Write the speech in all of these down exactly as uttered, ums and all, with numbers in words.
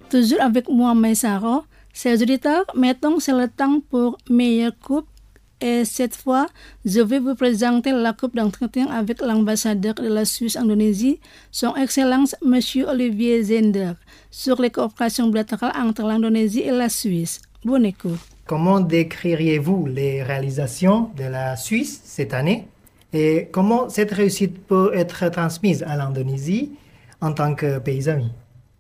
Toujours avec moi, Maïsaro. Chers auditeurs, mettons c'est le temps pour meilleure coupe. Et cette fois, je vais vous présenter la coupe d'entretien avec l'ambassadeur de la Suisse en Indonésie, son Excellence M. Olivier Zender, sur les coopérations bilatérales entre l'Indonésie et la Suisse. Bonne écoute. Comment décririez-vous les réalisations de la Suisse cette année et comment cette réussite peut être transmise à l'Indonésie en tant que pays ami?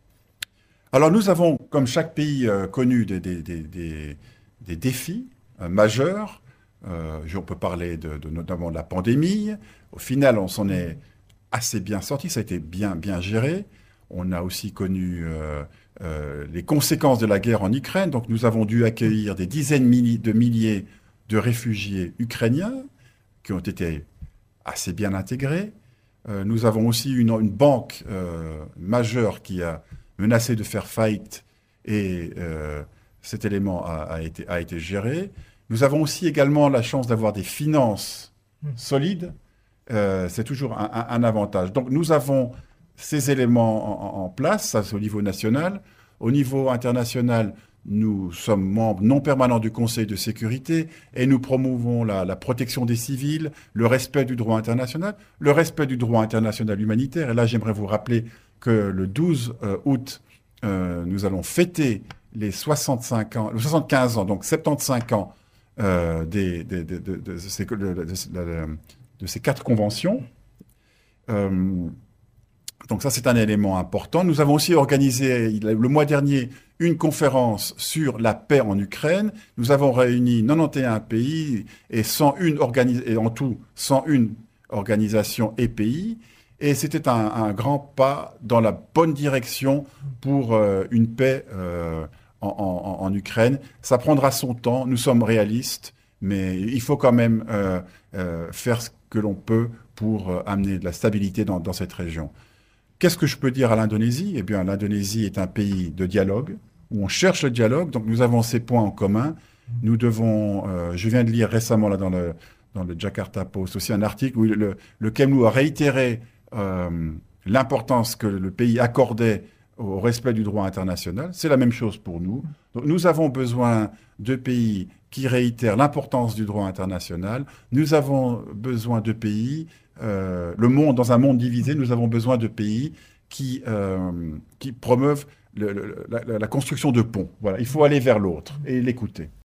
Alors nous avons, comme chaque pays, euh, connu des, des, des, des, des défis euh, majeurs. Euh, on peut parler de, de, notamment de la pandémie. Au final, on s'en est assez bien sorti, ça a été bien, bien géré. On a aussi connu euh, euh, les conséquences de la guerre en Ukraine. Donc nous avons dû accueillir des dizaines de milliers de réfugiés ukrainiens qui ont été assez bien intégrés. Euh, nous avons aussi une, une banque euh, majeure qui a menacé de faire faillite et euh, cet élément a, a, été, a été géré. Nous avons aussi également la chance d'avoir des finances solides. Euh, c'est toujours un, un, un avantage. Donc nous avons ces éléments en, en place, ça c'est au niveau national. Au niveau international, nous sommes membres non permanents du Conseil de sécurité et nous promouvons la, la protection des civils, le respect du droit international, le respect du droit international humanitaire. Et là, j'aimerais vous rappeler que le douze août, euh, nous allons fêter les soixante-cinq ans, les soixante-quinze ans, donc soixante-quinze ans euh, des, des, de, de, de, ces, de, de, de, de ces quatre conventions. Euh, donc ça, c'est un élément important. Nous avons aussi organisé le mois dernier une conférence sur la paix en Ukraine. Nous avons réuni quatre-vingt-onze pays et, cent un organi- et en tout cent un organisations et pays. Et c'était un, un grand pas dans la bonne direction pour euh, une paix euh, en, en, en Ukraine. Ça prendra son temps, nous sommes réalistes, mais il faut quand même euh, euh, faire ce que l'on peut pour euh, amener de la stabilité dans, dans cette région. Qu'est-ce que je peux dire à l'Indonésie ? Eh bien, l'Indonésie est un pays de dialogue, où on cherche le dialogue, donc nous avons ces points en commun. Nous devons, euh, je viens de lire récemment là, dans, le, dans le Jakarta Post aussi un article où le, le Kemlu a réitéré euh, l'importance que le pays accordait au respect du droit international. C'est la même chose pour nous. Donc, nous avons besoin de pays qui réitèrent l'importance du droit international. Nous avons besoin de pays, euh, le monde, dans un monde divisé, nous avons besoin de pays qui, euh, qui promeuvent le, le, la, la construction de ponts. Voilà, il faut aller vers l'autre et l'écouter.